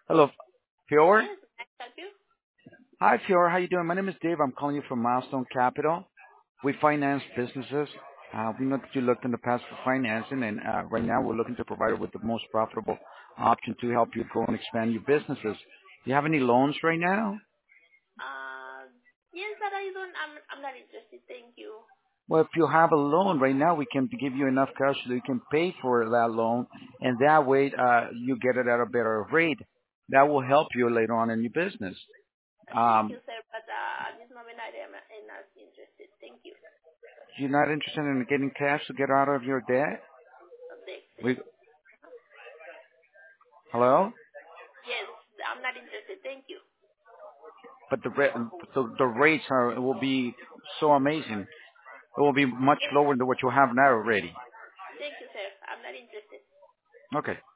Hello, Fior. Yes, I help you. Hi, Fior. How you doing? My name is Dave. I'm calling you from Milestone Capital. We finance businesses. We know that you looked in the past for financing, and right now we're looking to provide you with the most profitable option to help you grow and expand your businesses. Do you have any loans right now? Uh, yes, but I don't. I'm not interested. Thank you. Well, if you have a loan right now, we can give you enough cash so you can pay for that loan, and that way you get it at a better rate. That will help you later on in your business. Thank Um, you, sir. But at this moment, I am not interested. Thank you. you're not interested in getting cash to get out of your debt? We, hello? Yes, I'm not interested. Thank you. But the rates are it will be so amazing. It will be much Yes, lower than what you have now already. thank you, sir. I'm not interested. Okay.